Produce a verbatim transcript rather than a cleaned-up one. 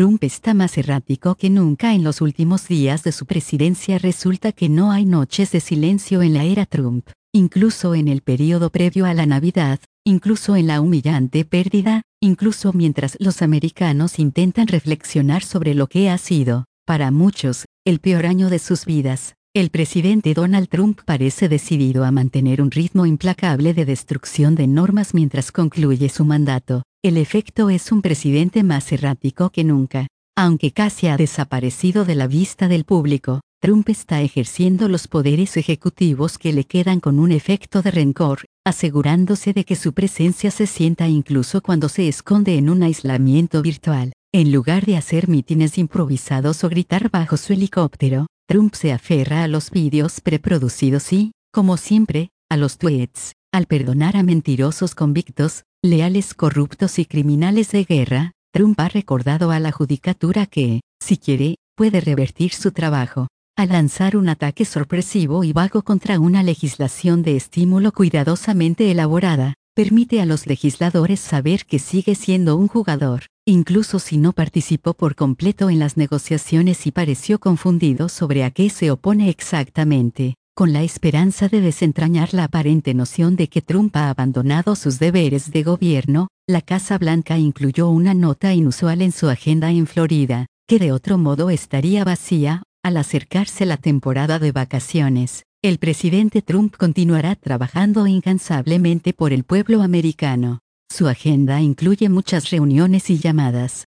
Trump está más errático que nunca en los últimos días de su presidencia. Resulta que no hay noches de silencio en la era Trump, incluso en el periodo previo a la Navidad, incluso en la humillante pérdida, incluso mientras los americanos intentan reflexionar sobre lo que ha sido, para muchos, el peor año de sus vidas. El presidente Donald Trump parece decidido a mantener un ritmo implacable de destrucción de normas mientras concluye su mandato. El efecto es un presidente más errático que nunca. Aunque casi ha desaparecido de la vista del público, Trump está ejerciendo los poderes ejecutivos que le quedan con un efecto de rencor, asegurándose de que su presencia se sienta incluso cuando se esconde en un aislamiento virtual. En lugar de hacer mítines improvisados o gritar bajo su helicóptero, Trump se aferra a los vídeos preproducidos y, como siempre, a los tweets. Al perdonar a mentirosos convictos, leales corruptos y criminales de guerra, Trump ha recordado a la judicatura que, si quiere, puede revertir su trabajo. Al lanzar un ataque sorpresivo y vago contra una legislación de estímulo cuidadosamente elaborada, permite a los legisladores saber que sigue siendo un jugador, incluso si no participó por completo en las negociaciones y pareció confundido sobre a qué se opone exactamente, con la esperanza de desentrañar la aparente noción de que Trump ha abandonado sus deberes de gobierno. La Casa Blanca incluyó una nota inusual en su agenda en Florida, que de otro modo estaría vacía, al acercarse la temporada de vacaciones. El presidente Trump continuará trabajando incansablemente por el pueblo americano. Su agenda incluye muchas reuniones y llamadas,